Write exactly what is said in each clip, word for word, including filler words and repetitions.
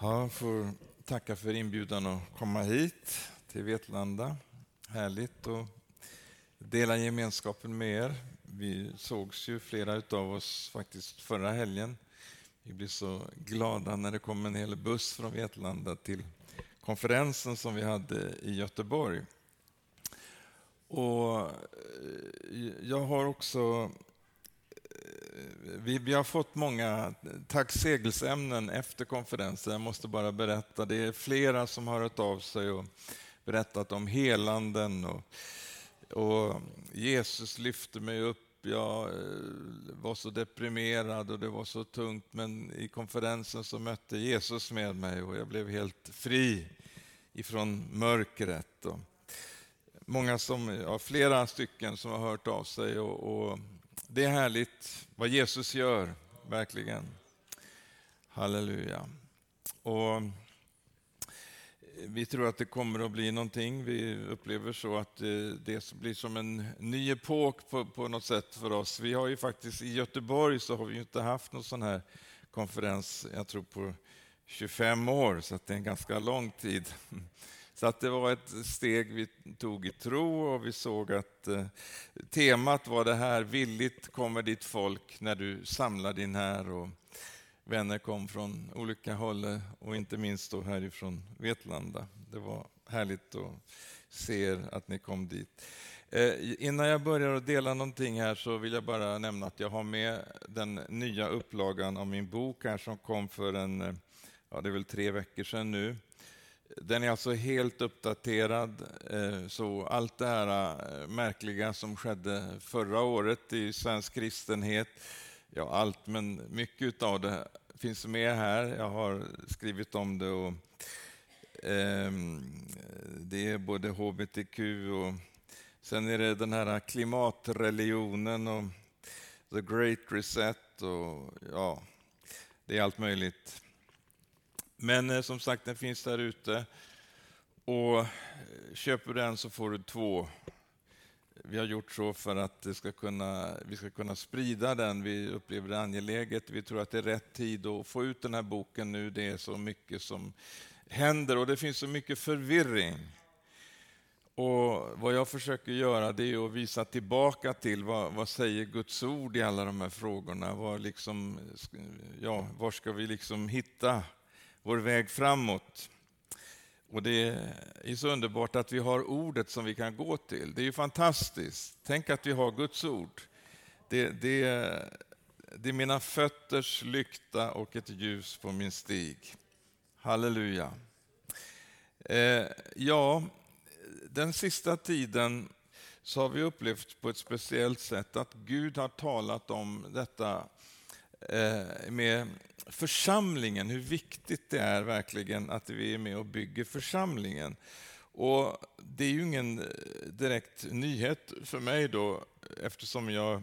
Jag får tacka för inbjudan att komma hit till Vetlanda. Härligt att dela gemenskapen med er. Vi sågs ju flera av oss faktiskt förra helgen. Vi blev så glada när det kom en hel buss från Vetlanda till konferensen som vi hade i Göteborg. Och jag har också Vi, vi har fått många tacksägelseämnen efter konferensen. Jag måste bara berätta, det är flera som har hört av sig och berättat om helanden. Och, och Jesus lyfte mig upp. Jag var så deprimerad och det var så tungt. Men i konferensen så mötte Jesus med mig och jag blev helt fri ifrån mörkret. Och många som, ja, flera stycken som har hört av sig och, och det är härligt vad Jesus gör, verkligen. Halleluja. Och vi tror att det kommer att bli någonting. Vi upplever så att det blir som en ny epok på, på något sätt för oss. Vi har ju faktiskt i Göteborg så har vi ju inte haft någon sån här konferens, jag tror på tjugofem år, så att det är en ganska lång tid. Så att det var ett steg vi tog i tro och vi såg att eh, temat var det här: villigt kommer ditt folk när du samlar din här. Och vänner kom från olika håll och inte minst då härifrån Vetlanda. Det var härligt att se att ni kom dit. Eh, innan jag börjar att dela någonting här så vill jag bara nämna att jag har med den nya upplagan av min bok här som kom för en, ja det är väl tre veckor sedan nu. Den är alltså helt uppdaterad, så allt det här märkliga som skedde förra året i svensk kristenhet, ja allt men mycket av det finns med här. Jag har skrivit om det och eh, det är både H B T Q och sen är det den här klimatreligionen och the great reset och ja, det är allt möjligt. Men eh, som sagt, den finns där ute och köper den så får du två. Vi har gjort så för att det ska kunna, vi ska kunna sprida den. Vi upplever det angeläget. Vi tror att det är rätt tid att få ut den här boken nu. Det är så mycket som händer och det finns så mycket förvirring. Och vad jag försöker göra det är att visa tillbaka till vad, vad säger Guds ord i alla de här frågorna. Var, liksom, ja, var ska vi liksom hitta vår väg framåt? Och det är så underbart att vi har ordet som vi kan gå till. Det är ju fantastiskt. Tänk att vi har Guds ord. Det, det, det är mina fötters lykta och ett ljus på min stig. Halleluja. Eh, ja, den sista tiden så har vi upplevt på ett speciellt sätt att Gud har talat om detta med församlingen, hur viktigt det är verkligen att vi är med och bygger församlingen. Och det är ju ingen direkt nyhet för mig då, eftersom jag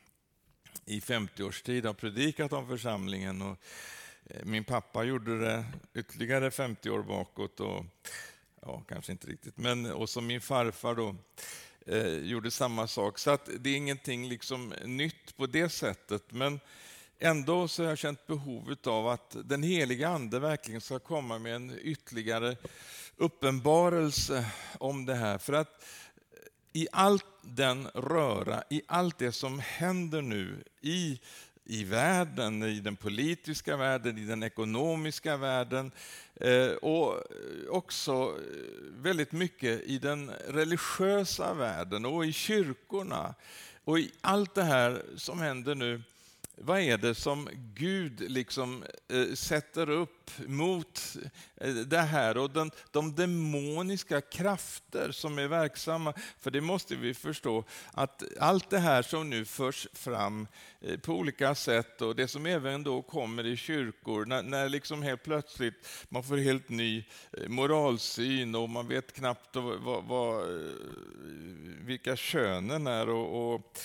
i femtio års tid har predikat om församlingen och min pappa gjorde det ytterligare femtio år bakåt och ja, kanske inte riktigt, men och som min farfar då eh, gjorde samma sak. Så att det är ingenting liksom nytt på det sättet, men ändå så har jag känt behovet av att den heliga ande verkligen ska komma med en ytterligare uppenbarelse om det här. För att i allt den röra, i allt det som händer nu i, i världen, i den politiska världen, i den ekonomiska världen eh, och också väldigt mycket i den religiösa världen och i kyrkorna. Och i allt det här som händer nu, vad är det som Gud liksom eh, sätter upp mot eh, det här och den, de demoniska krafter som är verksamma? För det måste vi förstå att allt det här som nu förs fram eh, på olika sätt och det som även då kommer i kyrkor, när, när liksom helt plötsligt man får helt ny eh, moralsyn och man vet knappt vad, vad, vilka könen är och, och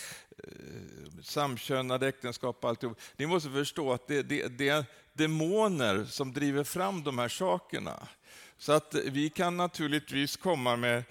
samkönade äktenskap och alltihop. Ni måste förstå att det, det, det är demoner som driver fram de här sakerna. Så att vi kan naturligtvis komma med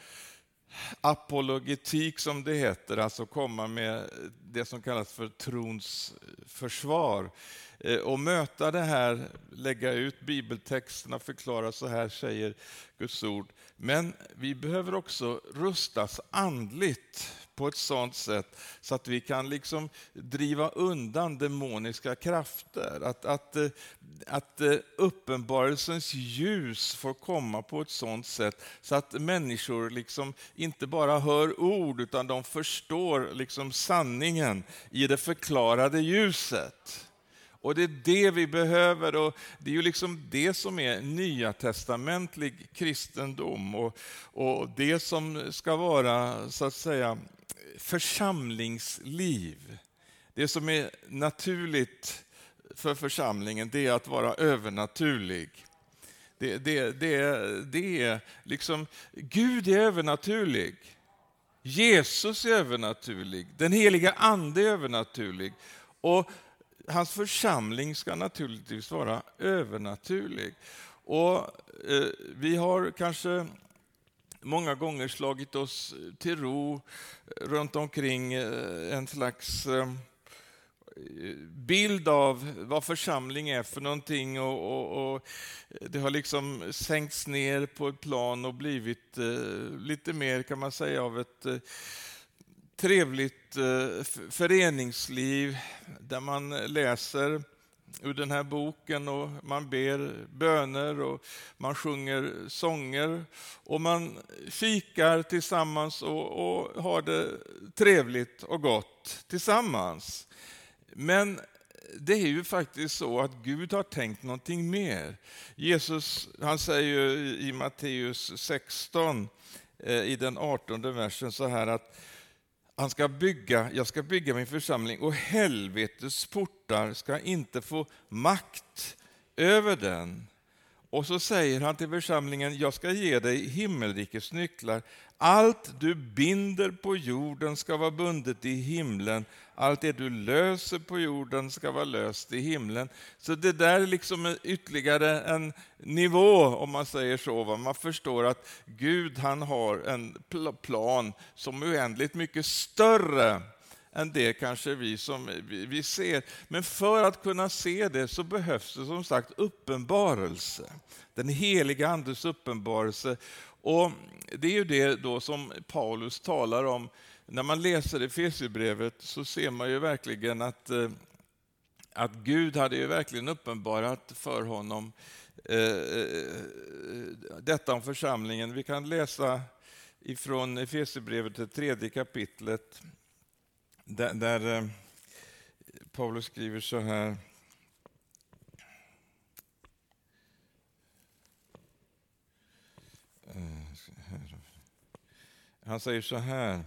apologetik som det heter, alltså komma med det som kallas för trons försvar. och möta det här, lägga ut bibeltexterna, förklara så här säger Guds ord. Men vi behöver också rustas andligt på ett sådant sätt så att vi kan liksom driva undan demoniska krafter. Att, att, att uppenbarelsens ljus får komma på ett sådant sätt så att människor liksom inte bara hör ord utan de förstår liksom sanningen i det förklarade ljuset. Och det är det vi behöver, och det är ju liksom det som är nya testamentlig kristendom och, och det som ska vara så att säga församlingsliv. Det som är naturligt för församlingen, det är att vara övernaturlig. Det, det, det, det är liksom, Gud är övernaturlig. Jesus är övernaturlig. Den heliga ande är övernaturlig. Och hans församling ska naturligtvis vara övernaturlig. Och eh, vi har kanske många gånger slagit oss till ro runt omkring eh, en slags eh, bild av vad församling är för någonting, och, och, och det har liksom sänkts ner på ett plan och blivit eh, lite mer, kan man säga, av ett eh, trevligt eh, föreningsliv där man läser ur den här boken och man ber böner och man sjunger sånger och man fikar tillsammans och, och har det trevligt och gott tillsammans. Men det är ju faktiskt så att Gud har tänkt någonting mer. Jesus, han säger ju i Matteus sexton eh, i den artonde versen så här att han ska bygga, jag ska bygga min församling och helvetets portar ska inte få makt över den. Och så säger han till församlingen, jag ska ge dig himmelrikets nycklar. Allt du binder på jorden ska vara bundet i himlen. Allt det du löser på jorden ska vara löst i himlen. Så det där är liksom ytterligare en nivå, om man säger så. Man förstår att Gud, han har en plan som är oändligt mycket större än det kanske vi som vi ser. Men för att kunna se det så behövs det som sagt uppenbarelse. Den heliga andes uppenbarelse. Och det är ju det då som Paulus talar om. När man läser Efesierbrevet så ser man ju verkligen att, att Gud hade ju verkligen uppenbarat för honom eh, detta om församlingen. Vi kan läsa ifrån Efesierbrevet, det tredje kapitlet. Där, där Paulus skriver så här. Han säger så här.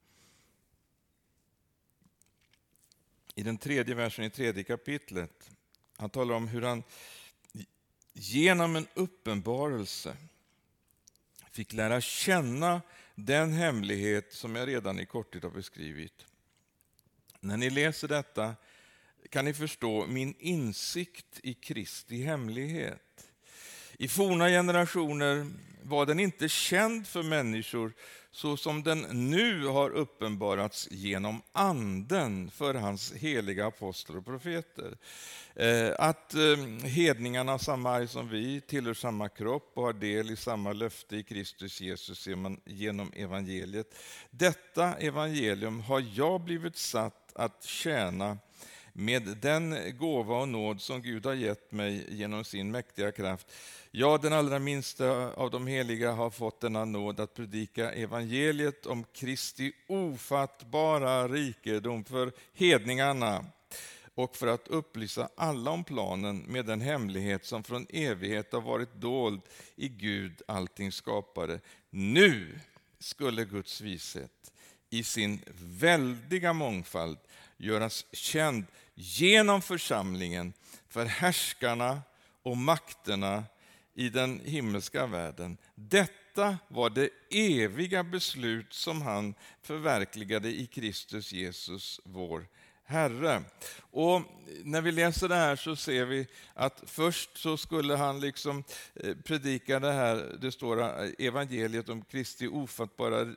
I den tredje versen i tredje kapitlet. Han talar om hur han genom en uppenbarelse fick lära känna den hemlighet som jag redan i korthet har beskrivit. När ni läser detta kan ni förstå min insikt i Kristi hemlighet. I forna generationer var den inte känd för människor så som den nu har uppenbarats genom anden för hans heliga apostlar och profeter. Att hedningarna har samma arv som vi, tillhör samma kropp och har del i samma löfte i Kristus Jesus ser man genom evangeliet. Detta evangelium har jag blivit satt att tjäna med den gåva och nåd som Gud har gett mig genom sin mäktiga kraft. Jag, den allra minsta av de heliga, har fått denna nåd att predika evangeliet om Kristi ofattbara rikedom för hedningarna och för att upplysa alla om planen med den hemlighet som från evighet har varit dold i Gud allting skapade. Nu skulle Guds vishet i sin väldiga mångfald göras känd genom församlingen för härskarna och makterna i den himmelska världen. Detta var det eviga beslut som han förverkligade i Kristus Jesus, vår Herre. Och när vi läser det här så ser vi att först så skulle han liksom predika det här, det står evangeliet om Kristi ofattbara,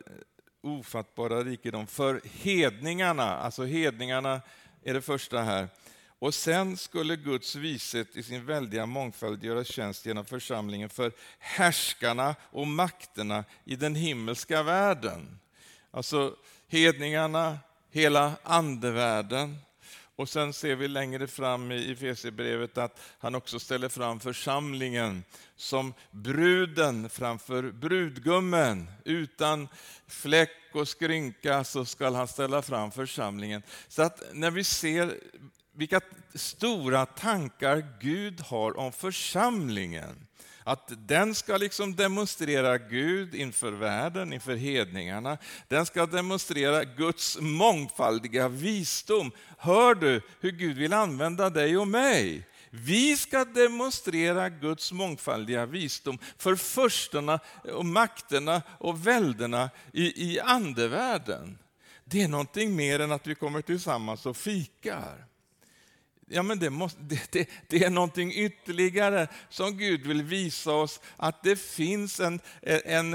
ofattbara rikedom för hedningarna. Alltså hedningarna är det första här. Och sen skulle Guds vishet i sin väldiga mångfald göra tjänst genom församlingen för härskarna och makterna i den himmelska världen. Alltså hedningarna, hela andevärlden. Och sen ser vi längre fram i Efesierbrevet att han också ställer fram församlingen som bruden framför brudgummen. Utan fläck och skrynka så ska han ställa fram församlingen. Så att när vi ser vilka stora tankar Gud har om församlingen, att den ska liksom demonstrera Gud inför världen, inför hedningarna. Den ska demonstrera Guds mångfaldiga visdom. Hör du hur Gud vill använda dig och mig? Vi ska demonstrera Guds mångfaldiga visdom för förstarna och makterna och välderna i, i andevärlden. Det är någonting mer än att vi kommer tillsammans och fikar. Ja, men det, måste, det, det, det är någonting ytterligare som Gud vill visa oss, att det finns en, en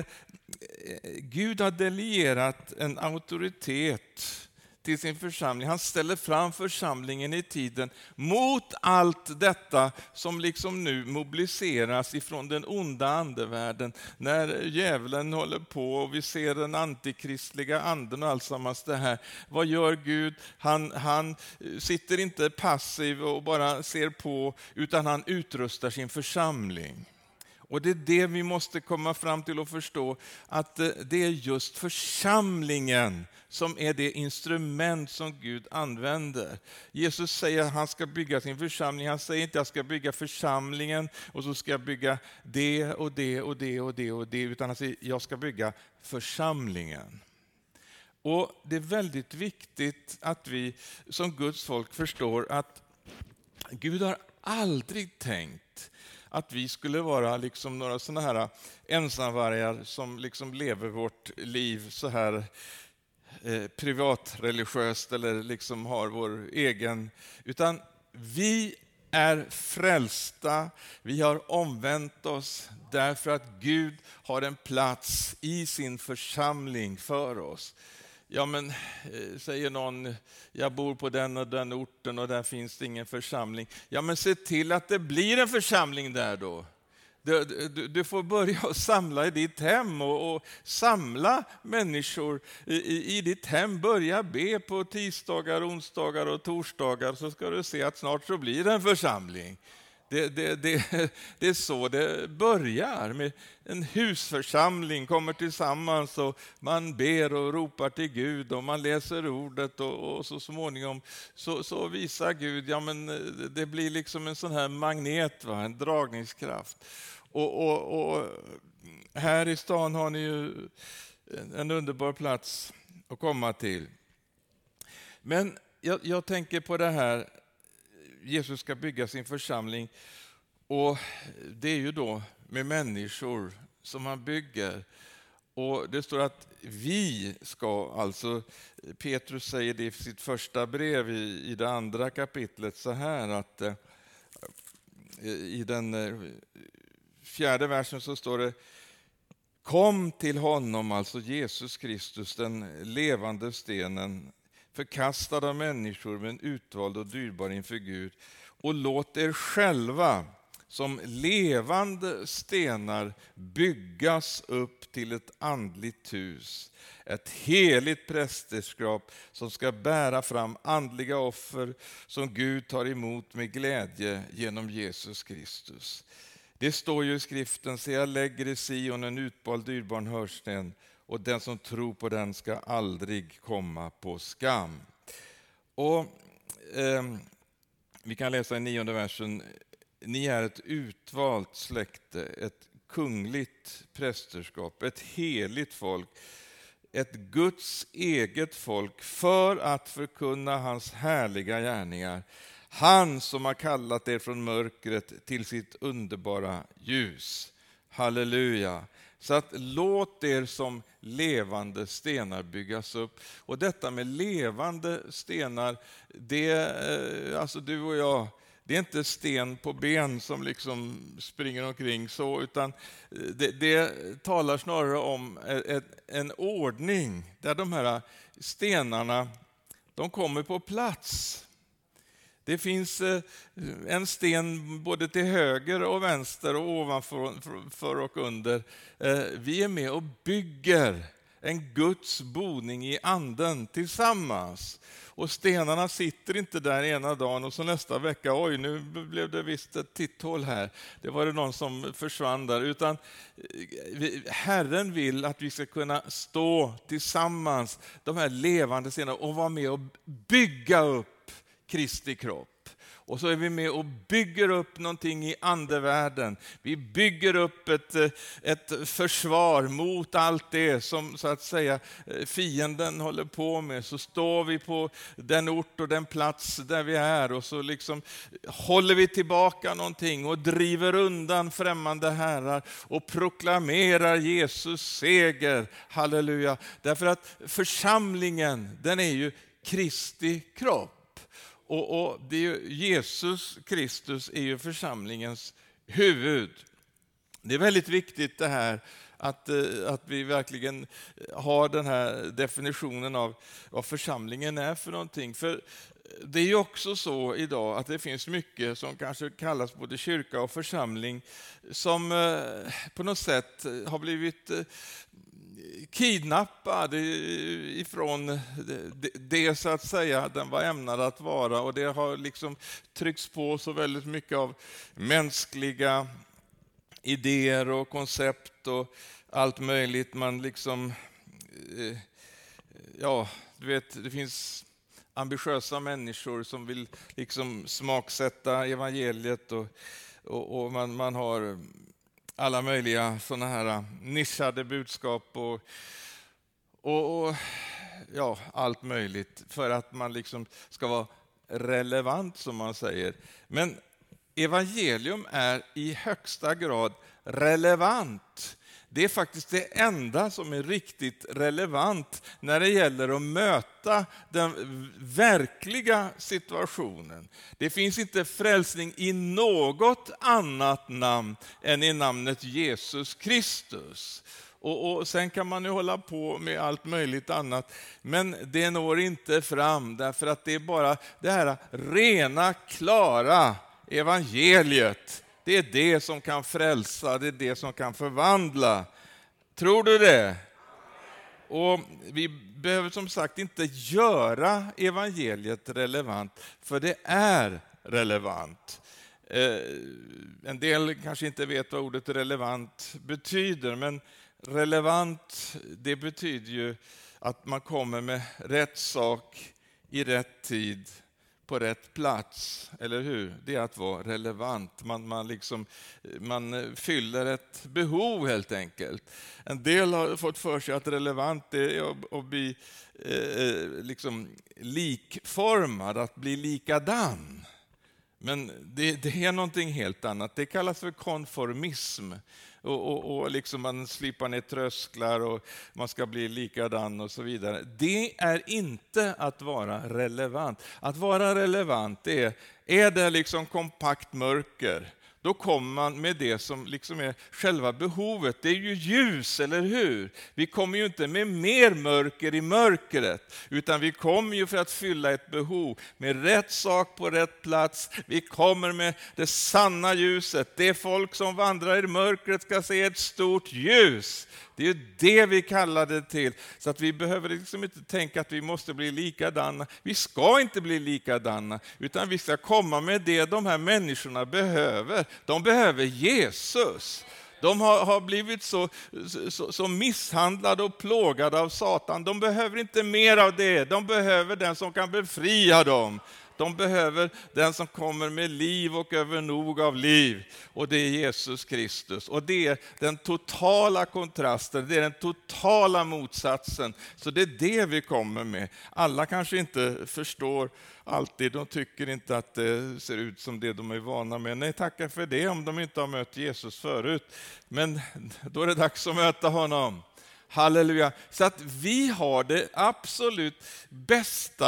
Gud har delegerat en auktoritet till sin församling. Han ställer fram församlingen i tiden mot allt detta som liksom nu mobiliseras ifrån den onda andevärlden. När djävulen håller på och vi ser den antikristliga anden och allsammans det här. Vad gör Gud? Han, han sitter inte passiv och bara ser på, utan han utrustar sin församling. Och det är det vi måste komma fram till och förstå, att det är just församlingen som är det instrument som Gud använder. Jesus säger att han ska bygga sin församling. Han säger inte att jag ska bygga församlingen och så ska jag bygga det och det och det och det och det, utan han säger att jag ska bygga församlingen. Och det är väldigt viktigt att vi som Guds folk förstår att Gud har aldrig tänkt att vi skulle vara liksom några såna här ensamvargar som liksom lever vårt liv så här eh, privatreligiöst eller liksom har vår egen, utan vi är frälsta, vi har omvänt oss därför att Gud har en plats i sin församling för oss. Ja, men säger någon, jag bor på den och den orten och där finns det ingen församling. Ja, men se till att det blir en församling där då. Du, du, du får börja samla i ditt hem och, och samla människor i, i, i ditt hem. Börja be på tisdagar, onsdagar och torsdagar, så ska du se att snart så blir det en församling. Det, det, det, det är så det börjar, med en husförsamling kommer tillsammans och man ber och ropar till Gud och man läser ordet och, och så småningom så, så visar Gud, ja men det blir liksom en sån här magnet, va? En dragningskraft. Och, och, och här i stan har ni ju en underbar plats att komma till. Men jag, jag tänker på det här, Jesus ska bygga sin församling och det är ju då med människor som han bygger. Och det står att vi ska, alltså Petrus säger det i sitt första brev i, i det andra kapitlet så här, att eh, i den eh, fjärde versen så står det: kom till honom, alltså Jesus Kristus, den levande stenen, förkastad av människor men utvald och dyrbar inför Gud, och låt er själva som levande stenar byggas upp till ett andligt hus, ett heligt prästerskap som ska bära fram andliga offer som Gud tar emot med glädje genom Jesus Kristus. Det står ju i skriften: se, jag lägger i Sion en utvald dyrbar hörnsten, och den som tror på den ska aldrig komma på skam. Och eh, vi kan läsa i nionde versen: ni är ett utvalt släkte, ett kungligt prästerskap, ett heligt folk, ett Guds eget folk, för att förkunna hans härliga gärningar. Han som har kallat er från mörkret till sitt underbara ljus. Halleluja. Så att låt er som levande stenar byggas upp. Och detta med levande stenar, det, alltså du och jag, det är inte sten på ben som liksom springer omkring så, utan det, det talar snarare om ett, en ordning där de här stenarna, de kommer på plats. Det finns en sten både till höger och vänster och ovanför och under. Vi är med och bygger en Guds boning i anden tillsammans. Och stenarna sitter inte där ena dagen och så nästa vecka, oj nu blev det visst ett titthål här. Det var det någon som försvann där. Utan Herren vill att vi ska kunna stå tillsammans, de här levande stenarna, och vara med och bygga upp Kristi kropp. Och så är vi med och bygger upp någonting i andevärlden. Vi bygger upp ett, ett försvar mot allt det som så att säga fienden håller på med. Så står vi på den ort och den plats där vi är och så liksom håller vi tillbaka någonting och driver undan främmande herrar och proklamerar Jesus seger. Halleluja. Därför att församlingen, den är ju Kristi kropp. Och, och det är ju, Jesus Kristus är ju församlingens huvud. Det är väldigt viktigt det här att, att vi verkligen har den här definitionen av vad församlingen är för någonting. För det är ju också så idag att det finns mycket som kanske kallas både kyrka och församling som på något sätt har blivit kidnappad ifrån det så att säga den var ämnad att vara, och det har liksom tryckts på så väldigt mycket av mänskliga idéer och koncept och allt möjligt. Man liksom ja, du vet, det finns ambitiösa människor som vill liksom smaksätta evangeliet och, och, och man, man har alla möjliga sådana här nischade budskap och, och, och ja, allt möjligt för att man liksom ska vara relevant, som man säger. Men evangelium är i högsta grad relevant. Det är faktiskt det enda som är riktigt relevant när det gäller att möta den verkliga situationen. Det finns inte frälsning i något annat namn än i namnet Jesus Kristus. Och, och sen kan man ju hålla på med allt möjligt annat, men det når inte fram därför att det är bara det här rena, klara evangeliet. Det är det som kan frälsa, det är det som kan förvandla. Tror du det? Och vi behöver som sagt inte göra evangeliet relevant, för det är relevant. Eh, en del kanske inte vet vad ordet relevant betyder, men relevant, det betyder ju att man kommer med rätt sak i rätt tid på rätt plats, eller hur? Det är att vara relevant. Man, man, liksom, man fyller ett behov helt enkelt. En del har fått för sig att relevant är att, att bli eh, liksom likformad, att bli likadan. Men det, det är någonting helt annat. Det kallas för konformism. Och, och, och liksom man slipar ner trösklar och man ska bli likadan och så vidare. Det är inte att vara relevant. Att vara relevant är, är det liksom kompakt mörker. Då kommer man med det som liksom är själva behovet. Det är ju ljus, eller hur? Vi kommer ju inte med mer mörker i mörkret, utan vi kommer ju för att fylla ett behov med rätt sak på rätt plats. Vi kommer med det sanna ljuset. Det folk som vandrar i mörkret ska se ett stort ljus. Det är det vi kallar det till. Så att vi behöver liksom inte tänka att vi måste bli likadana. Vi ska inte bli likadana, utan vi ska komma med det de här människorna behöver. De behöver Jesus. De har, har blivit så, så, så misshandlade och plågade av Satan. De behöver inte mer av det. De behöver den som kan befria dem. De behöver den som kommer med liv och övernog av liv. Och det är Jesus Kristus. Och det är den totala kontrasten. Det är den totala motsatsen. Så det är det vi kommer med. Alla kanske inte förstår alltid. De tycker inte att det ser ut som det de är vana med. Nej, tacka för det om de inte har mött Jesus förut. Men då är det dags att möta honom. Halleluja. Så att vi har det absolut bästa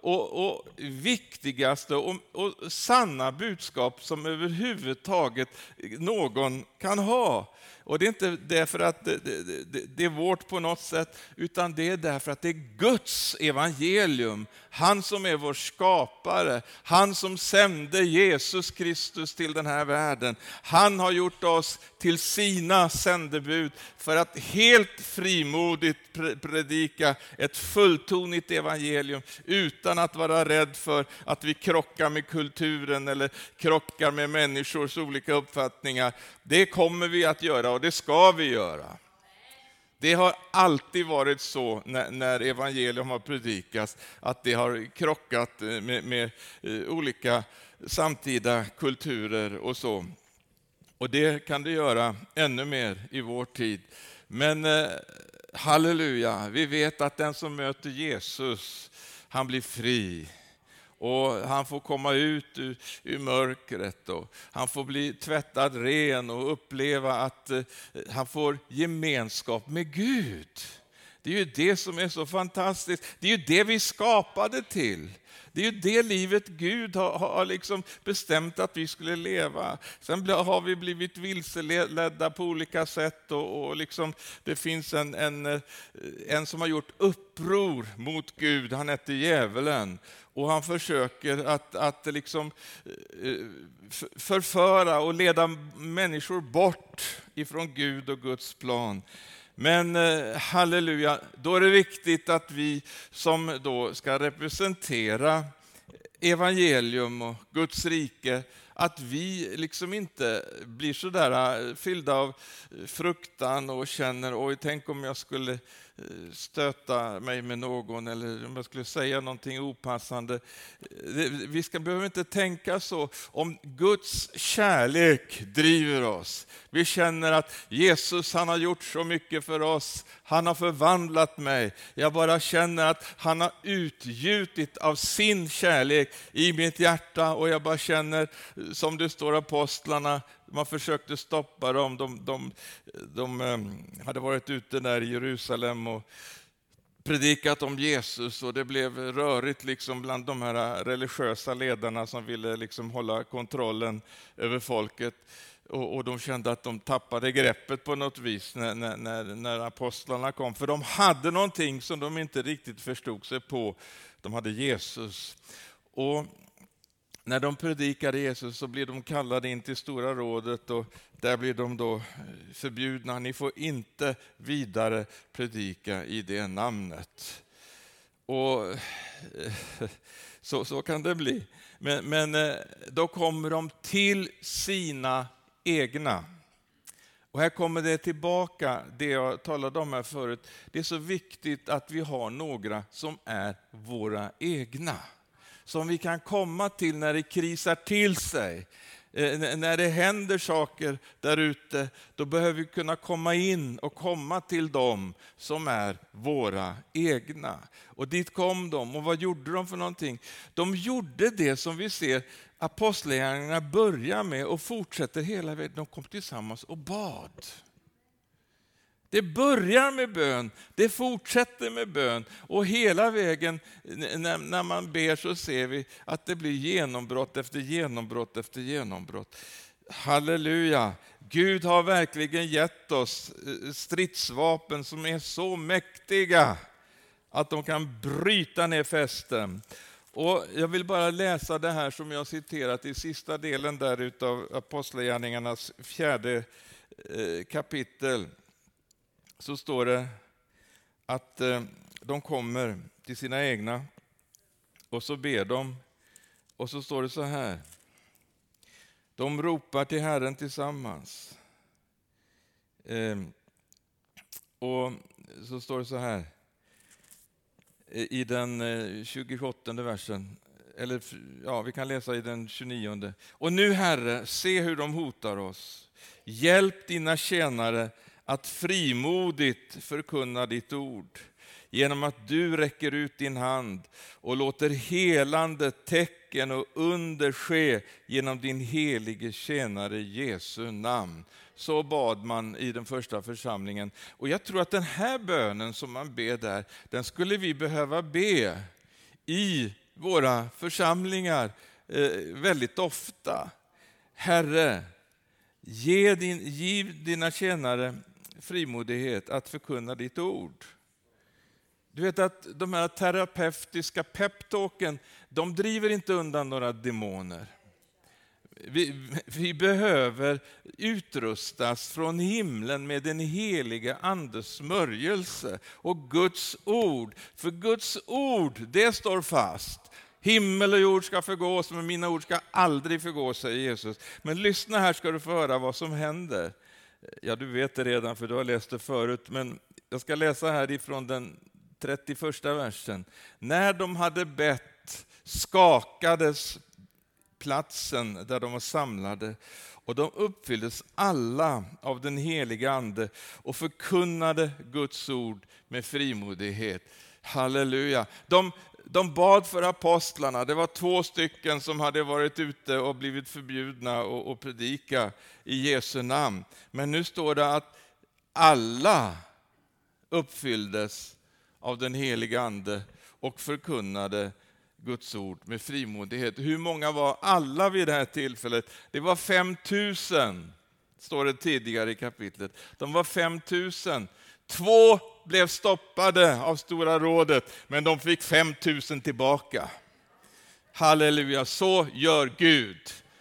och, och viktigaste och, och sanna budskap som överhuvudtaget någon kan ha. Och det är inte därför att det, det, det, det är vårt på något sätt, utan det är därför att det är Guds evangelium. Han som är vår skapare, han som sände Jesus Kristus till den här världen. Han har gjort oss till sina sändebud för att helt frimodigt predika ett fulltonigt evangelium utan att vara rädd för att vi krockar med kulturen eller krockar med människors olika uppfattningar. Det kommer vi att göra och det ska vi göra. Det har alltid varit så när, när evangelium har predikats att det har krockat med, med olika samtida kulturer och så. Och det kan det göra ännu mer i vår tid. Men eh, halleluja, vi vet att den som möter Jesus, han blir fri. Och han får komma ut ur, ur mörkret och han får bli tvättad ren och uppleva att eh, han får gemenskap med Gud. Det är ju det som är så fantastiskt. Det är ju det vi skapade till. Det är ju det livet Gud har, har liksom bestämt att vi skulle leva. Sen har vi blivit vilseledda på olika sätt och, och liksom, det finns en, en, en som har gjort uppror mot Gud. Han heter djävulen och han försöker att, att liksom förföra och leda människor bort ifrån Gud och Guds plan. Men eh, halleluja, då är det viktigt att vi som då ska representera evangelium och Guds rike, att vi liksom inte blir så där fyllda av fruktan och känner, oj, tänk om jag skulle stöta mig med någon eller om jag skulle säga någonting opassande. Vi ska behöver inte tänka så. Om Guds kärlek driver oss. Vi känner att Jesus, han har gjort så mycket för oss. Han har förvandlat mig. Jag bara känner att han har utgjutit av sin kärlek i mitt hjärta och jag bara känner, som det står apostlarna, man försökte stoppa dem. De, de, de, de hade varit ute där i Jerusalem och predikat om Jesus och det blev rörigt liksom bland de här religiösa ledarna som ville liksom hålla kontrollen över folket. Och, och de kände att de tappade greppet på något vis när, när, när apostlarna kom. För de hade någonting som de inte riktigt förstod sig på. De hade Jesus. Och när de predikade Jesus så blev de kallade in till Stora rådet och där blir de då förbjudna. Ni får inte vidare predika i det namnet. Och så, så kan det bli. Men, men då kommer de till sina egna. Och här kommer det tillbaka, det jag talade om här förut. Det är så viktigt att vi har några som är våra egna. Som vi kan komma till när det krisar till sig. Eh, när det händer saker där ute, då behöver vi kunna komma in och komma till dem som är våra egna. Och dit kom de. Och vad gjorde de för någonting? De gjorde det som vi ser apostlagärningarna börjar med och fortsätter hela vägen. De kom tillsammans och bad. Det börjar med bön, det fortsätter med bön och hela vägen när man ber så ser vi att det blir genombrott efter genombrott efter genombrott. Halleluja! Gud har verkligen gett oss stridsvapen som är så mäktiga att de kan bryta ner fästen. Och jag vill bara läsa det här som jag citerat i sista delen där utav Apostlagärningarnas fjärde kapitel. Så står det att de kommer till sina egna och så ber de och så står det så här. De ropar till Herren tillsammans. Och så står det så här i den tjugoåttonde versen. Eller ja, vi kan läsa i den tjugonionde. Och nu Herre, se hur de hotar oss. Hjälp dina tjänare att frimodigt förkunna ditt ord genom att du räcker ut din hand och låter helande tecken och under ske genom din helige tjänare Jesu namn. Så bad man i den första församlingen. Och jag tror att den här bönen som man ber där, den skulle vi behöva be i våra församlingar eh, väldigt ofta. Herre, ge din, giv dina tjänare frimodighet att förkunna ditt ord. Du vet att de här terapeutiska peptalken, de driver inte undan några demoner. Vi, vi behöver utrustas från himlen med den heliga andes smörjelse och Guds ord. För Guds ord, det står fast. Himmel och jord ska förgås, men mina ord ska aldrig förgås, säger Jesus. Men lyssna, här ska du få höra vad som händer. Ja, du vet det redan för du har läst det förut, men jag ska läsa här ifrån den trettioförsta versen. När de hade bett skakades platsen där de var samlade, och de uppfylldes alla av den heliga ande och förkunnade Guds ord med frimodighet. Halleluja. De, de bad för apostlarna. Det var två stycken som hade varit ute och blivit förbjudna och, och predika i Jesu namn. Men nu står det att alla uppfylldes av den heliga ande och förkunnade Guds ord med frimodighet. Hur många var alla vid det här tillfället? Det var fem tusen, står det tidigare i kapitlet. De var fem tusen. Två blev stoppade av Stora rådet, men de fick fem tusen tillbaka. Halleluja, så gör Gud.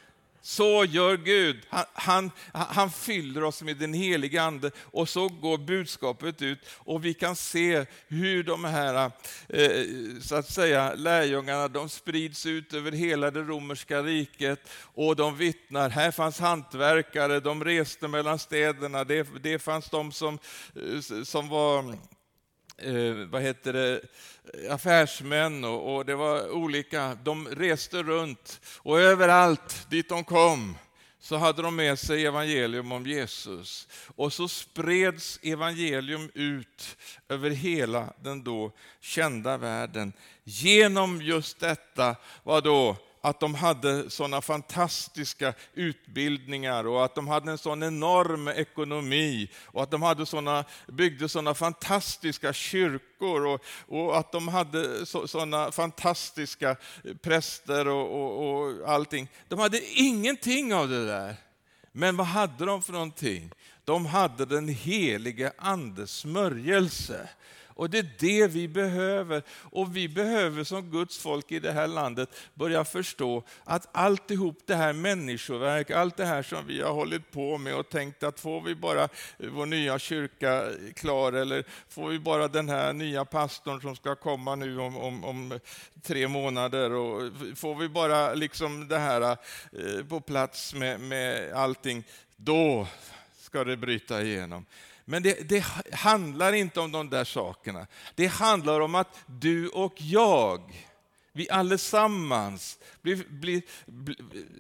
Så gör Gud. Han, han, han fyller oss med den heliga ande, och så går budskapet ut, och vi kan se hur de här eh, så att säga lärjungarna, de sprids ut över hela det romerska riket, och de vittnar. Här fanns hantverkare, de reste mellan städerna, det, det fanns de som, som var Eh, vad heter det, affärsmän och, och det var olika. De reste runt, och överallt dit de kom så hade de med sig evangelium om Jesus. Och så spreds evangelium ut över hela den då kända världen. Genom just detta var då att de hade sådana fantastiska utbildningar, och att de hade en sån enorm ekonomi, och att de hade såna, byggde sådana fantastiska kyrkor, och, och att de hade så, sådana fantastiska präster och, och, och allting. De hade ingenting av det där. Men vad hade de för någonting? De hade den heliga andes smörjelse. Och det är det vi behöver. Och vi behöver som Guds folk i det här landet börja förstå att alltihop det här människoverk, allt det här som vi har hållit på med och tänkt att får vi bara vår nya kyrka klar, eller får vi bara den här nya pastorn som ska komma nu om, om, om tre månader, och får vi bara liksom det här på plats med, med allting, då ska det bryta igenom. Men det, det handlar inte om de där sakerna. Det handlar om att du och jag, vi allesammans, blir, blir, blir,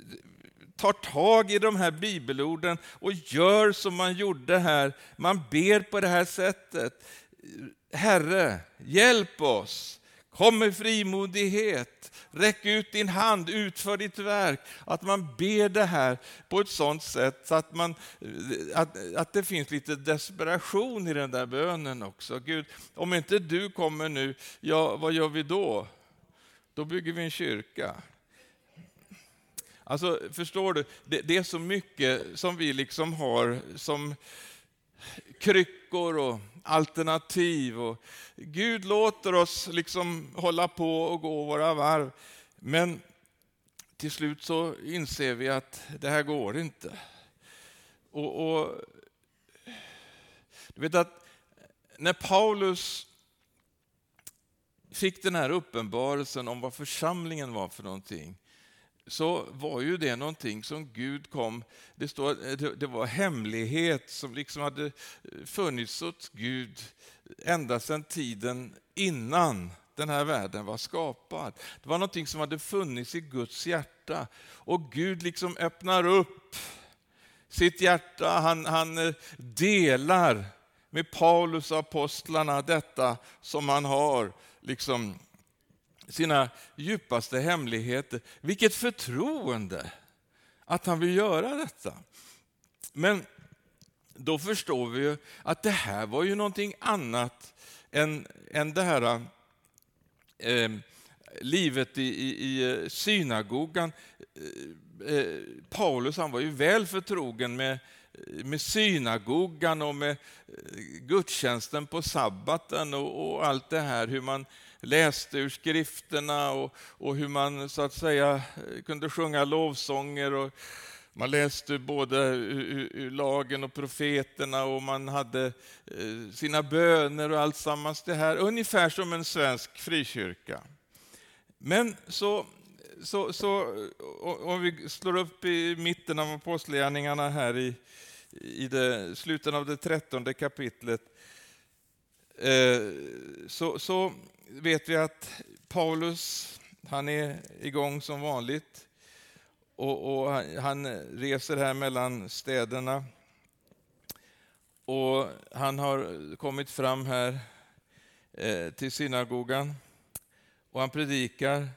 tar tag i de här bibelorden och gör som man gjorde här. Man ber på det här sättet. Herre, hjälp oss. Kom med frimodighet, räck ut din hand, utför ditt verk. Att man ber det här på ett sådant sätt så att, man, att, att det finns lite desperation i den där bönen också. Gud, om inte du kommer nu, ja, vad gör vi då? Då bygger vi en kyrka. Alltså, förstår du, det, det är så mycket som vi liksom har som kryckor och alternativ, och Gud låter oss liksom hålla på och gå våra varv, men till slut så inser vi att det här går inte. Och, och du vet att när Paulus fick den här uppenbarelsen om vad församlingen var för någonting, så var ju det någonting som Gud kom, det står, det var hemlighet som liksom hade funnits åt Gud ända sedan tiden innan den här världen var skapad. Det var någonting som hade funnits i Guds hjärta, och Gud liksom öppnar upp sitt hjärta. Han, han delar med Paulus och apostlarna detta som han har liksom sina djupaste hemligheter. Vilket förtroende att han vill göra detta. Men då förstår vi ju att det här var ju någonting annat än, än det här eh, livet i, i, i synagogan. Eh, Paulus, han var ju väl förtrogen med, med synagogan och med gudstjänsten på sabbaten och, och allt det här, hur man läste ur skrifterna och, och hur man så att säga kunde sjunga lovsånger, och man läste både ur, ur lagen och profeterna, och man hade eh, sina böner och allt sammans det här, ungefär som en svensk frikyrka. Men så, så, så om vi slår upp i mitten av apostlagärningarna här i, i det, slutet av det trettonde kapitlet, eh, så, så vet vi att Paulus, han är igång som vanligt. Och, och han reser här mellan städerna, och han har kommit fram här eh, till synagogan, och han predikar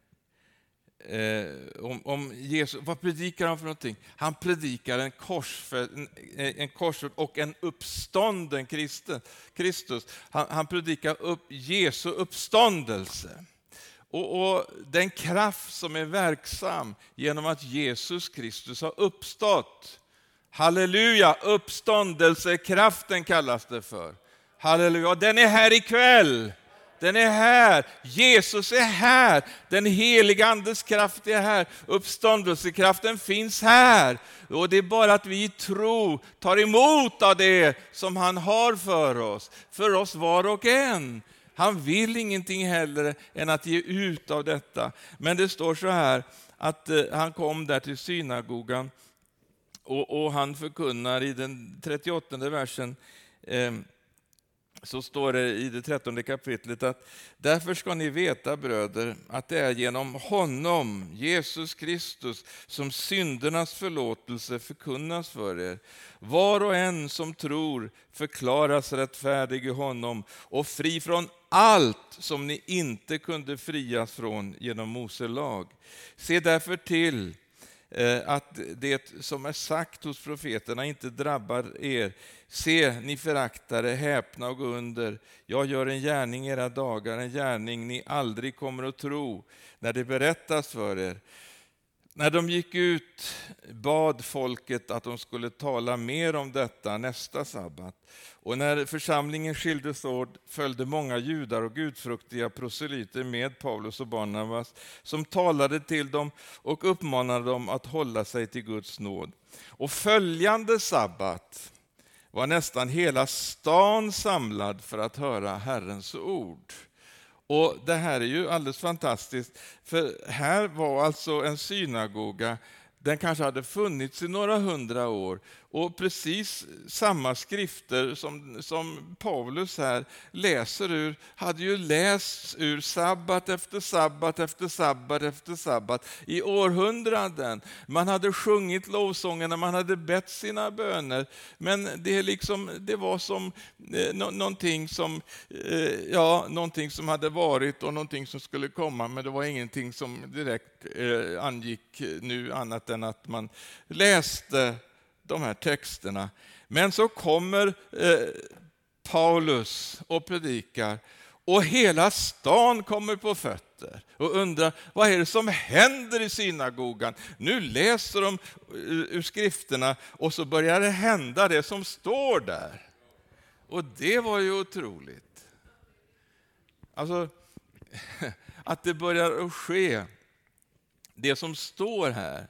eh, om, om Jesus. Vad predikar han för någonting? Han predikar en korsfäst, en, en korsfäst och en uppstånden Kristen, Kristus. Han, han predikar upp Jesu uppståndelse. Och, och den kraft som är verksam genom att Jesus Kristus har uppstått. Halleluja, uppståndelsekraften kallas det för. Halleluja, den är här ikväll. Den är här. Jesus är här. Den heliga andes kraft är här. Uppståndelsekraften finns här. Och det är bara att vi i tro tar emot av det som han har för oss. För oss var och en. Han vill ingenting heller än att ge ut av detta. Men det står så här att eh, han kom där till synagogan, och, och han förkunnar i den trettioåttonde versen, eh, så står det i det trettonde kapitlet att därför ska ni veta, bröder, att det är genom honom, Jesus Kristus, som syndernas förlåtelse förkunnas för er. Var och en som tror förklaras rättfärdig i honom och fri från allt som ni inte kunde frias från genom Mose lag. Se därför till att det som är sagt hos profeterna inte drabbar er. Se, ni föraktare, häpna och gå under. Jag gör en gärning i era dagar, en gärning ni aldrig kommer att tro när det berättas för er. När de gick ut bad folket att de skulle tala mer om detta nästa sabbat. Och när församlingen skildes åt följde många judar och gudfruktiga proselyter med Paulus och Barnabas, som talade till dem och uppmanade dem att hålla sig till Guds nåd. Och följande sabbat var nästan hela stan samlad för att höra Herrens ord. Och det här är ju alldeles fantastiskt, för här var alltså en synagoga, den kanske hade funnits i några hundra år, och precis samma skrifter som, som Paulus här läser ur hade ju lästs ur sabbat efter sabbat efter sabbat efter sabbat i århundraden. Man hade sjungit lovsångerna, man hade bett sina böner, men det, är liksom, det var som eh, no, någonting, som, eh, ja, någonting som hade varit och någonting som skulle komma, men det var ingenting som direkt eh, angick nu annat än att man läste de här texterna. Men så kommer eh, Paulus och predikar, och hela stan kommer på fötter och undrar, vad är det som händer i synagogan? Nu läser de ur skrifterna, och så börjar det hända det som står där. Och det var ju otroligt. Alltså, att det börjar att ske det som står här.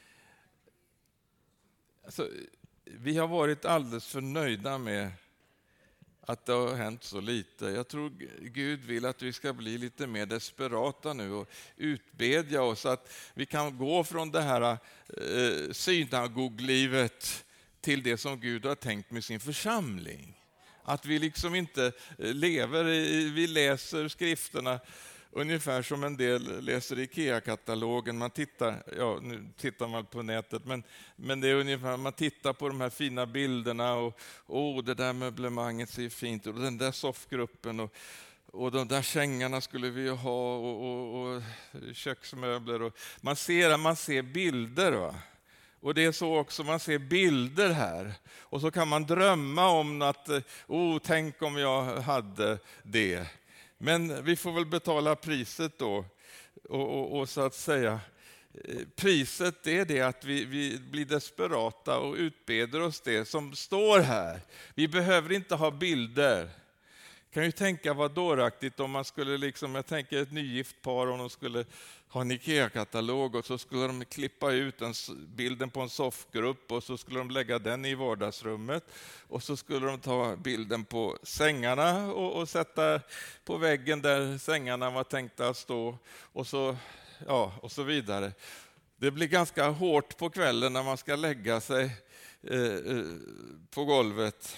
Alltså, vi har varit alldeles för nöjda med att det har hänt så lite. Jag tror Gud vill att vi ska bli lite mer desperata nu och utbedja oss, så att vi kan gå från det här eh, synagoglivet till det som Gud har tänkt med sin församling. Att vi liksom inte lever i, vi läser skrifterna ungefär som en del läser IKEA-katalogen. Man tittar, ja, nu tittar man på nätet, men, men det är ungefär, man tittar på de här fina bilderna och oh, det där möblemanget ser fint ut, och den där soffgruppen och, och de där sängarna skulle vi ha, och, och, och köksmöbler. Och man ser, man ser bilder, va? Och det är så också, man ser bilder här. Och så kan man drömma om att, oh, tänk om jag hade det. Men vi får väl betala priset då. Och, och, och så att säga, priset det är det att vi, vi blir desperata och utbeder oss det som står här. Vi behöver inte ha bilder. Kan ju tänka vad dåraktigt om man skulle, liksom, jag tänker ett nygift par, om de skulle ha en IKEA-katalog och så skulle de klippa ut en, bilden på en soffgrupp och så skulle de lägga den i vardagsrummet och så skulle de ta bilden på sängarna och, och sätta på väggen där sängarna var tänkta att stå och så, ja, och så vidare. Det blir ganska hårt på kvällen när man ska lägga sig eh, på golvet.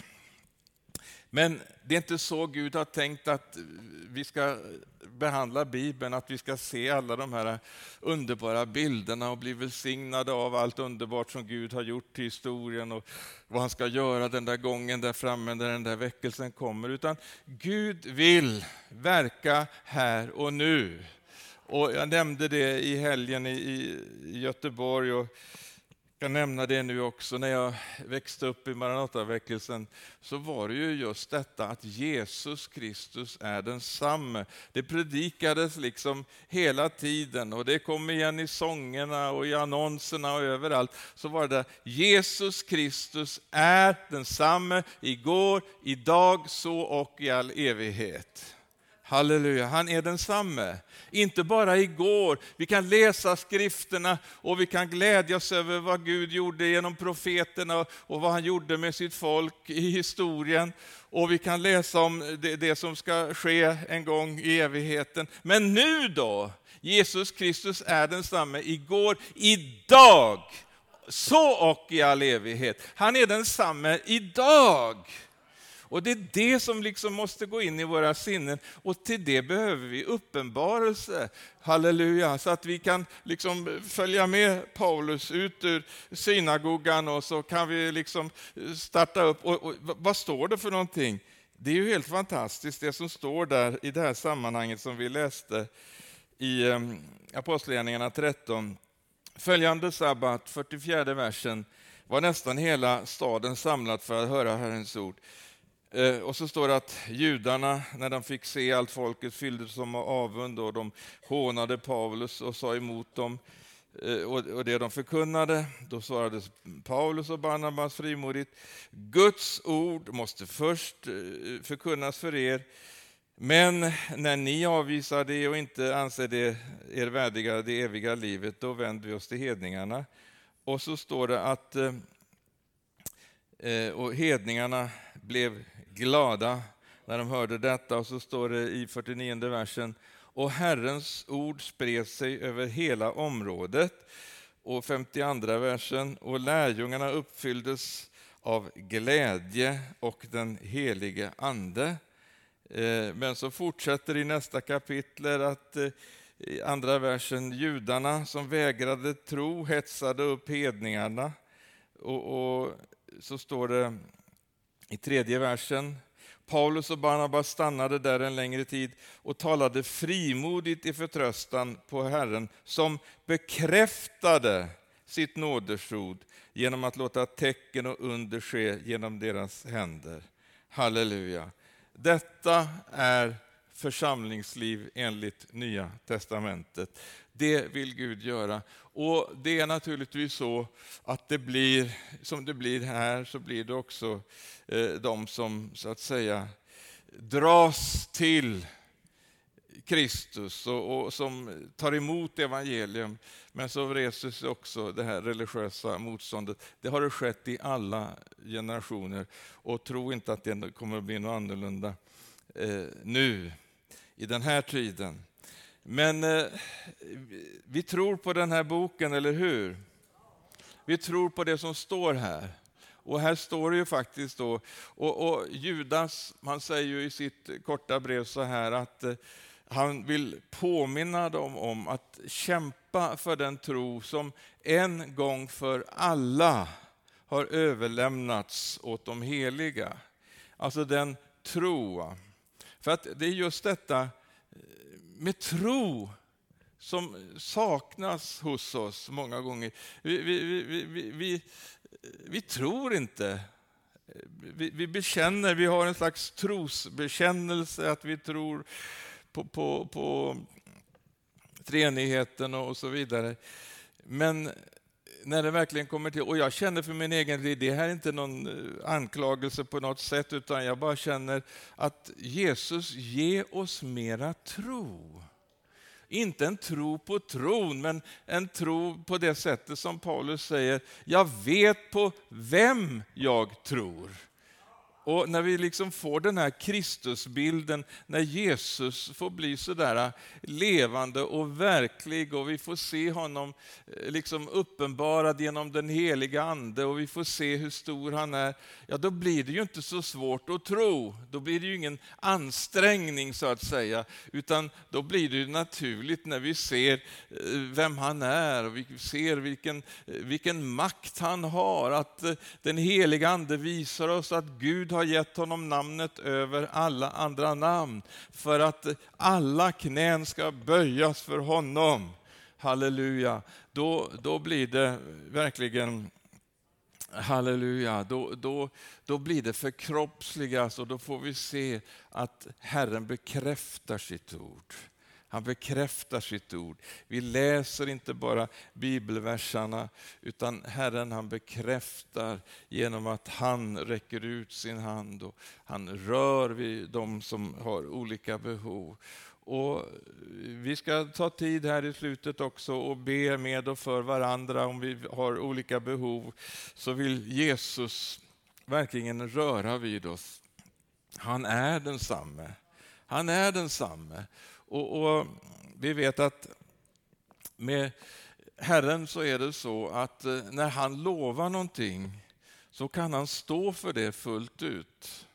Men det är inte så Gud har tänkt att vi ska behandla Bibeln, att vi ska se alla de här underbara bilderna och bli välsignade av allt underbart som Gud har gjort i historien och vad han ska göra den där gången där framme när den där väckelsen kommer. Utan Gud vill verka här och nu. Och jag nämnde det i helgen i, i Göteborg och jag kan nämna det nu också. När jag växte upp i Maranataväckelsen så var det ju just detta att Jesus Kristus är densamme. Det predikades liksom hela tiden och det kom igen i sångerna och i annonserna och överallt. Så var det Jesus Kristus är densamme igår, idag, så och i all evighet. Halleluja, han är densamme. Inte bara igår. Vi kan läsa skrifterna och vi kan glädjas över vad Gud gjorde genom profeterna och vad han gjorde med sitt folk i historien. Och vi kan läsa om det, det som ska ske en gång i evigheten. Men nu då? Jesus Kristus är densamme igår, idag, så och i all evighet. Han är densamme idag. Och det är det som liksom måste gå in i våra sinnen. Och till det behöver vi uppenbarelse. Halleluja. Så att vi kan liksom följa med Paulus ut ur synagogan och så kan vi liksom starta upp. Och, och, vad står det för någonting? Det är ju helt fantastiskt det som står där i det här sammanhanget som vi läste i um, Apostlagärningarna tretton. Följande sabbat, fyrtiofjärde versen, var nästan hela staden samlad för att höra Herrens ord. Och så står det att judarna, när de fick se allt folket, fylldes som av avund och de hånade Paulus och sa emot dem och det de förkunnade. Då svarade Paulus och Barnabas frimodigt: Guds ord måste först förkunnas för er, men när ni avvisar det och inte anser det er värdiga det eviga livet, då vänder vi oss till hedningarna. Och så står det att och hedningarna blev glada när de hörde detta, och så står det i fyrtionionde versen: och Herrens ord spred sig över hela området. Och femtioandra versen: och lärjungarna uppfylldes av glädje och den helige ande. Men så fortsätter i nästa kapitel att i andra versen: judarna som vägrade tro hetsade upp hedningarna. Och, och så står det i tredje versen: Paulus och Barnabas stannade där en längre tid och talade frimodigt i förtröstan på Herren, som bekräftade sitt nådesord genom att låta tecken och under ske genom deras händer. Halleluja. Detta är församlingsliv enligt Nya testamentet. Det vill Gud göra. Och det är naturligtvis så att det blir, som det blir här, så blir det också eh, de som så att säga dras till Kristus och, och som tar emot evangelium. Men så reser sig också det här religiösa motståndet. Det har det skett i alla generationer, och tro inte att det kommer att bli något annorlunda eh, nu i den här tiden. Men eh, vi tror på den här boken, eller hur? Vi tror på det som står här. Och här står det ju faktiskt då, och, och Judas, han säger ju i sitt korta brev så här att eh, han vill påminna dem om att kämpa för den tro som en gång för alla har överlämnats åt de heliga. Alltså den tro. För att det är just detta med tro som saknas hos oss många gånger. Vi, vi, vi, vi, vi, vi tror inte. Vi, vi bekänner, vi har en slags trosbekännelse att vi tror på, på, på treenigheten och så vidare. Men när det verkligen kommer till, och jag känner för min egen del, det här är inte någon anklagelse på något sätt, utan jag bara känner att Jesus ger oss mera tro. Inte en tro på tron, men en tro på det sättet som Paulus säger, jag vet på vem jag tror. Och när vi liksom får den här Kristusbilden, när Jesus får bli så där levande och verklig, och vi får se honom liksom uppenbarad genom den heliga ande, och vi får se hur stor han är, ja då blir det ju inte så svårt att tro. Då blir det ju ingen ansträngning så att säga, utan då blir det ju naturligt när vi ser vem han är och vi ser vilken, vilken makt han har, att den heliga ande visar oss att Gud har gett honom namnet över alla andra namn, för att alla knän ska böjas för honom. Halleluja. Då, då blir det verkligen, halleluja, då, då, då blir det förkroppsligas, och då får vi se att Herren bekräftar sitt ord. Han bekräftar sitt ord. Vi läser inte bara bibelversarna, utan Herren han bekräftar genom att han räcker ut sin hand och han rör vid de som har olika behov. Och vi ska ta tid här i slutet också och be med och för varandra om vi har olika behov. Så vill Jesus verkligen röra vid oss. Han är densamme. Han är densamme. Och, och vi vet att med Herren så är det så att när han lovar någonting så kan han stå för det fullt ut.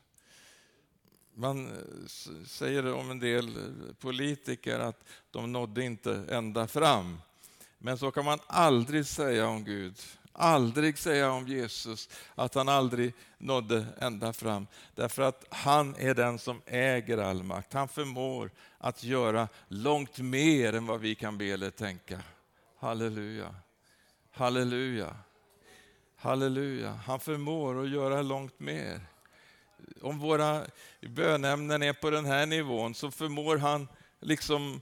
Man säger om en del politiker att de nådde inte ända fram. Men så kan man aldrig säga om Gud. Aldrig säga om Jesus att han aldrig nådde ända fram. Därför att han är den som äger all makt. Han förmår att göra långt mer än vad vi kan be eller tänka. Halleluja. Halleluja. Halleluja. Han förmår att göra långt mer. Om våra bönämnen är på den här nivån så förmår han liksom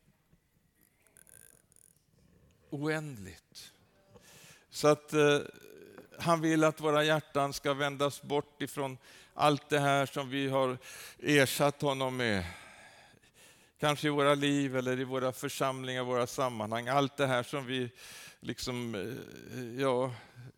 oändligt. Så att eh, han vill att våra hjärtan ska vändas bort ifrån allt det här som vi har ersatt honom med. Kanske i våra liv eller i våra församlingar, våra sammanhang. Allt det här som vi liksom, eh, ja,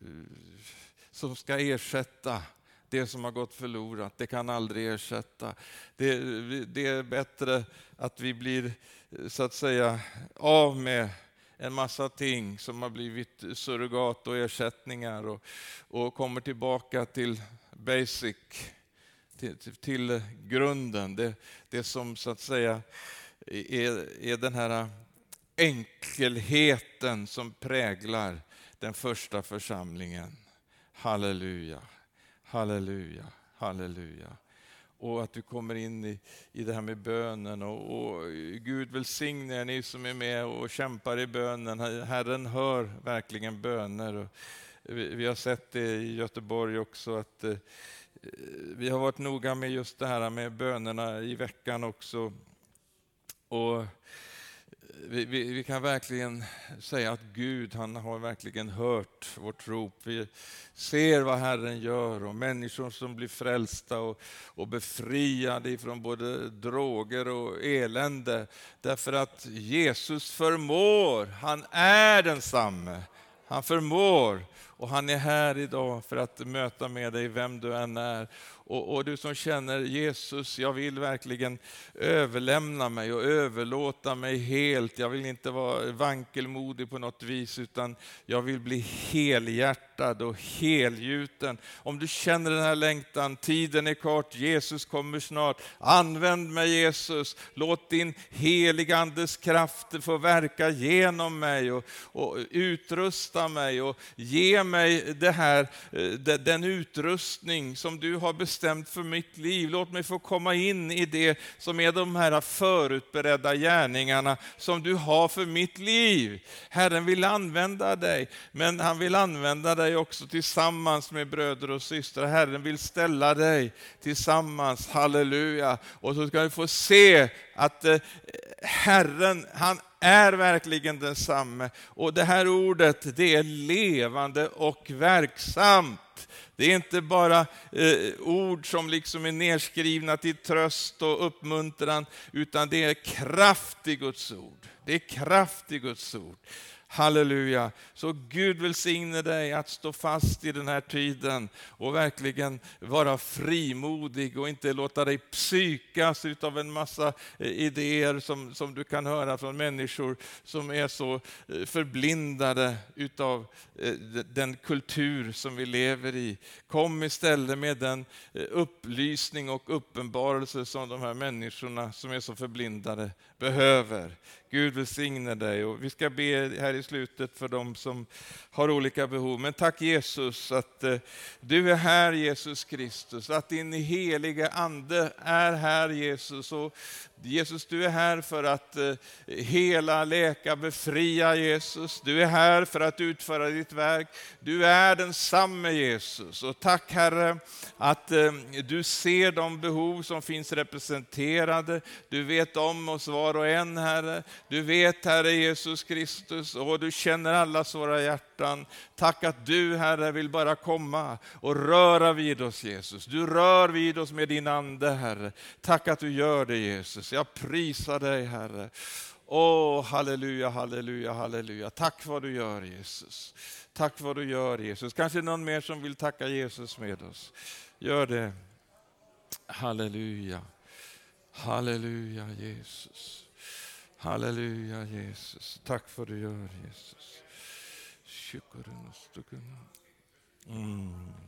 som ska ersätta det som har gått förlorat. Det kan aldrig ersätta. Det, det är bättre att vi blir så att säga av med en massa ting som har blivit surrogat och ersättningar och, och kommer tillbaka till basic, till, till, till grunden. Det, det som så att säga är, är den här enkelheten som präglar den första församlingen. Halleluja, halleluja, halleluja. Och att du kommer in i, i det här med bönen. Och, och Gud välsigne er, ni som är med och kämpar i bönen. Herren hör verkligen böner. Och vi, vi har sett det i Göteborg också. Att eh, vi har varit noga med just det här med bönerna i veckan också. Och vi, vi, vi kan verkligen säga att Gud, han har verkligen hört vårt rop. Vi ser vad Herren gör och människor som blir frälsta och, och befriade ifrån både droger och elände. Därför att Jesus förmår, han är densamme. Han förmår och han är här idag för att möta med dig vem du än är. Och, och du som känner Jesus, jag vill verkligen överlämna mig och överlåta mig helt. Jag vill inte vara vankelmodig på något vis, utan jag vill bli helhjärtad och helgjuten. Om du känner den här längtan, tiden är kort, Jesus kommer snart. Använd mig Jesus, låt din heliga andes kraft få verka genom mig och, och utrusta mig och ge mig det här, den utrustning som du har bestämt för mitt liv. Låt mig få komma in i det som är de här förutberedda gärningarna som du har för mitt liv. Herren vill använda dig, men han vill använda dig också tillsammans med bröder och systrar. Herren vill ställa dig tillsammans, halleluja. Och så ska du få se att Herren, han är verkligen densamme. Och det här ordet, det är levande och verksamt. Det är inte bara eh, ord som liksom är nedskrivna till tröst och uppmuntran, utan det är kraft i Guds ord. Det är kraft i Guds ord. Halleluja. Så Gud välsigne dig att stå fast i den här tiden och verkligen vara frimodig och inte låta dig psykas utav en massa idéer som, som du kan höra från människor som är så förblindade utav den kultur som vi lever i. Kom istället med den upplysning och uppenbarelse som de här människorna som är så förblindade behöver. Gud välsigne dig, och vi ska be här i slutet för dem som har olika behov. Men tack Jesus att eh, du är här, Jesus Kristus, att din heliga ande är här, Jesus. Och Jesus, du är här för att eh, hela, läka, befria, Jesus. Du är här för att utföra ditt verk. Du är densamme, Jesus. Och tack Herre att eh, du ser de behov som finns representerade. Du vet om oss var och en, Herre. Du vet, Herre Jesus Kristus, och du känner allas våra hjärtan. Tack att du, Herre, vill bara komma och röra vid oss, Jesus. Du rör vid oss med din ande, Herre. Tack att du gör det, Jesus. Jag prisar dig, Herre. Åh, halleluja, halleluja, halleluja. Tack vad du gör, Jesus. Tack vad du gör, Jesus. Kanske någon mer som vill tacka Jesus med oss. Gör det. Halleluja. Halleluja, Jesus. Halleluja, Jesus. Tack för du gör, Jesus. Mm.